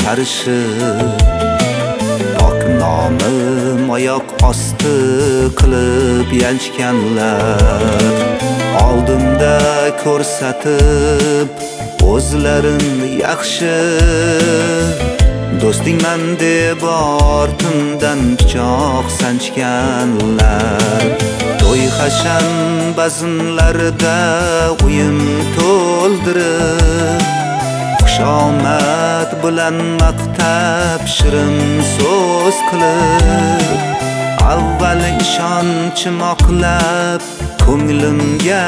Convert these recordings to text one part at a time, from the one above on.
qarshi pok nomim oyoq osti qilib yanchganlar oldimda ko'rsatib o'zlarin yaxshi do'stingman deb ortimdan pichoq sanchganlar to'y hashan bazmlarida uyim to'ldirib xushomad bilan maqtab shirin so'z qilib avval ishonchim oqlab ko'nglimga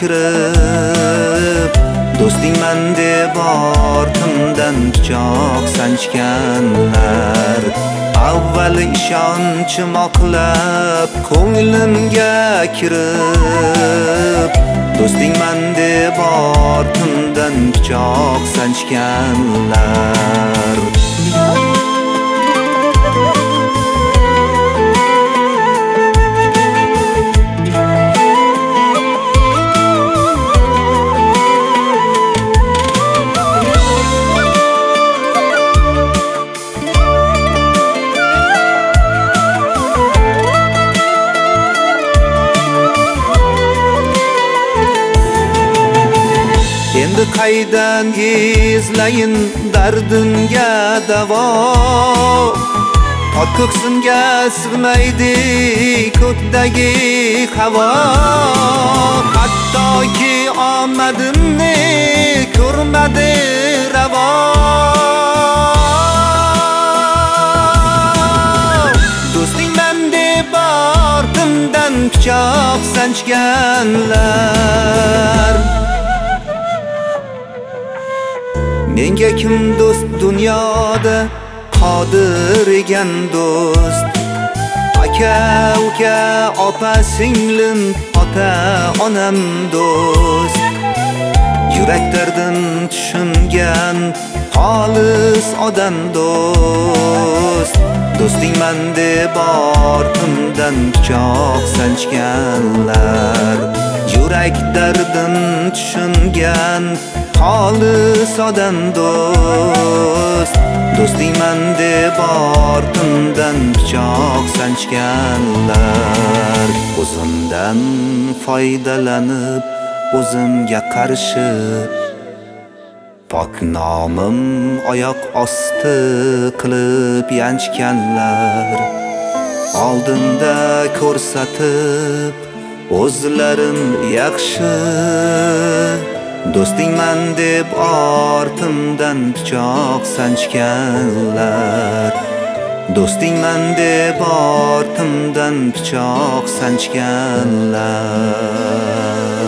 kirib do'stingman deb ortimdan pichoq sanchganlar avval ishonchim oqlab ko'nglimga kirib do'stingman deb ortimdan pichoq sanchganlar endi qaydan izlayin dardimga davo ko'ksimga sig'maydi ko'kdagi havo hattoki omadimni ko'rmadi ravo do'stingman deb ortimdan pichoq sanchganlar menga kim do'st dunyoda qodir ekan do'st aka uka opa singlim ota onam do'st yurak dardim tushungan xolis odam do'st do'stingman deb ortimdan pichoq sanchganlar yurak dardim tushungan xolis odam do'st do'stingman deb ortimdan pichoq sanchganlar o'zimdan foydalanib o'zimga qarshi pok nomim oyoq osti qilib yanchganlar oldimda ko'rsatib o'zlarim yaxshi do'stingman deb ortimdan pichoq sanchganlar do'stingman deb ortimdan pichoq sanchganlar